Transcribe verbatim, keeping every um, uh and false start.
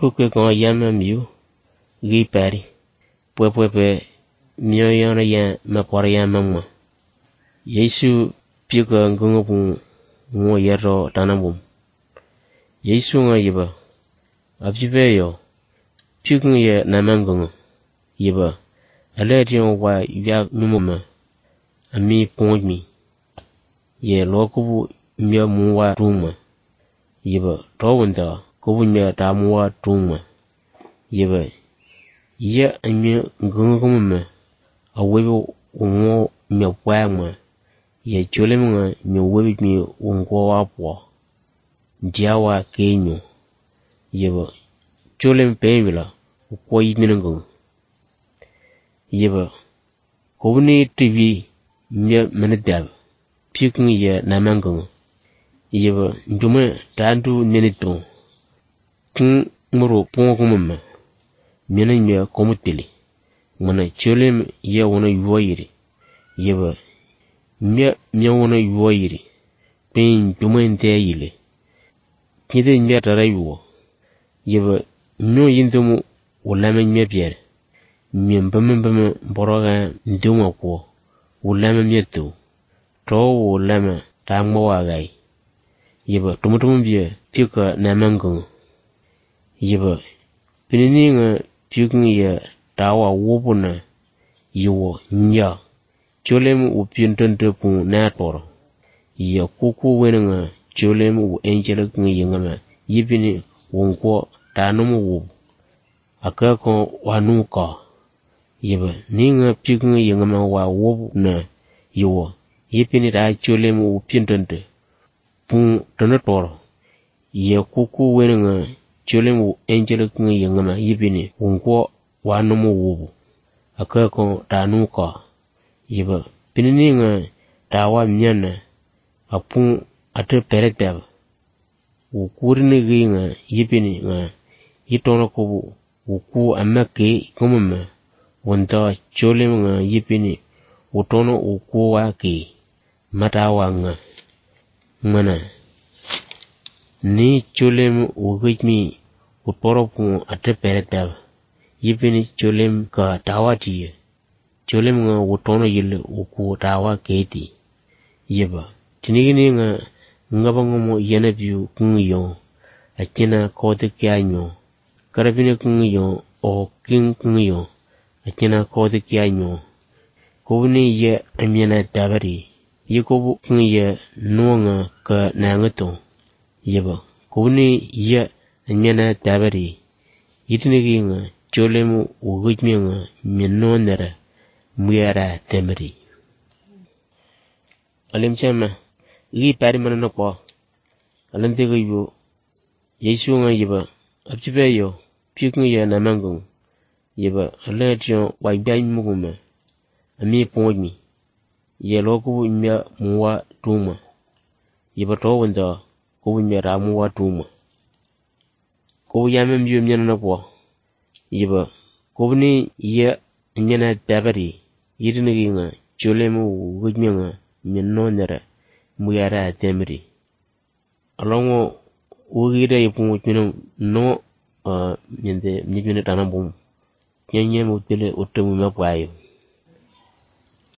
kukwe kon yama miu gi pari pwe pwe pe myo yana ya mapor ya mamma Yesu pika ngungu pu ngo yero tanambum Yesu nga yiba abjibe yo pikung ye namangungu yiba aletiyon wa ya numuma ami pongmi ye lokubu myo muwa tuma yiba towunda kubu myo ta muwa tuma yiba ye anyo ngungu muma awebu ungo myo pwama ye cholemunga myo webi mi ungo wapo diawa kenyo yiba cholem pemila ukwo yiminungu yiba kubuni tivi myo menedab pikung ye namangungu yiba ndume tandu nenito kun muru pongumuma mena myo komutili mana cholem ye wona yuwayiri yiba myo myo wona yuwayiri pen dume nte yile kide myo tara yuwo yiba myo yindumu ulama myo biere myo mbama mbama boroga nduma ko ulama myo tu to ulama ta ngwa gai yiba tumutum biye pika namangungu yiba pinininga pikung ye tawa wobuna yiwo nya cholem u pintonte pu na toro ye kuku wenanga cholem u angela kung yingama yibini wonko tanumu wu akako wanuka yiba ninga pikung yingama wa wobu na yiwo yipini ta cholem u pintonte pu tonotoro ye kuku wenanga cholem u angela kung yingama yibini wonko wanumu wu akako tanuka yiba pinininga tawa myana apu ate perektab ukurini ginga yipini nga yitono kubu uku amake kumuma wonta cholem nga yipini utono uku wake matawa nga mana ni cholem ugitmi utoro pu ate perektab yipini cholem ka tawati cholem nga utono yile uku tawa keti yiba tinigini nga ngabangomo yana biu kungiyo akina kote kyanyo karabine kungiyo o king kungiyo akina kote kyanyo kubuni ye amyana tabari yikobu kungiye nuanga ka nangato yiba kubuni ye amyana tabari yitinigi nga cholemu ugitmi nga minonera muyara temri alim chama gi pari manana ko alante go yu Yesu nga yiba abjibe yo pikung ye namangungu yiba aletiyon wa gbai muguma ami pongmi ye lokubu mya muwa tuma yiba to wanda kubu mya ra muwa tuma kubu yama mbiyo myanana ko yiba kubuni ye nyana tabari yidinigi nga cholemu wujmi nga minonera muyara temri alongo ugida yipungu chino no uh, nyende nyende tanambum nyenye mutile utemu mapwayo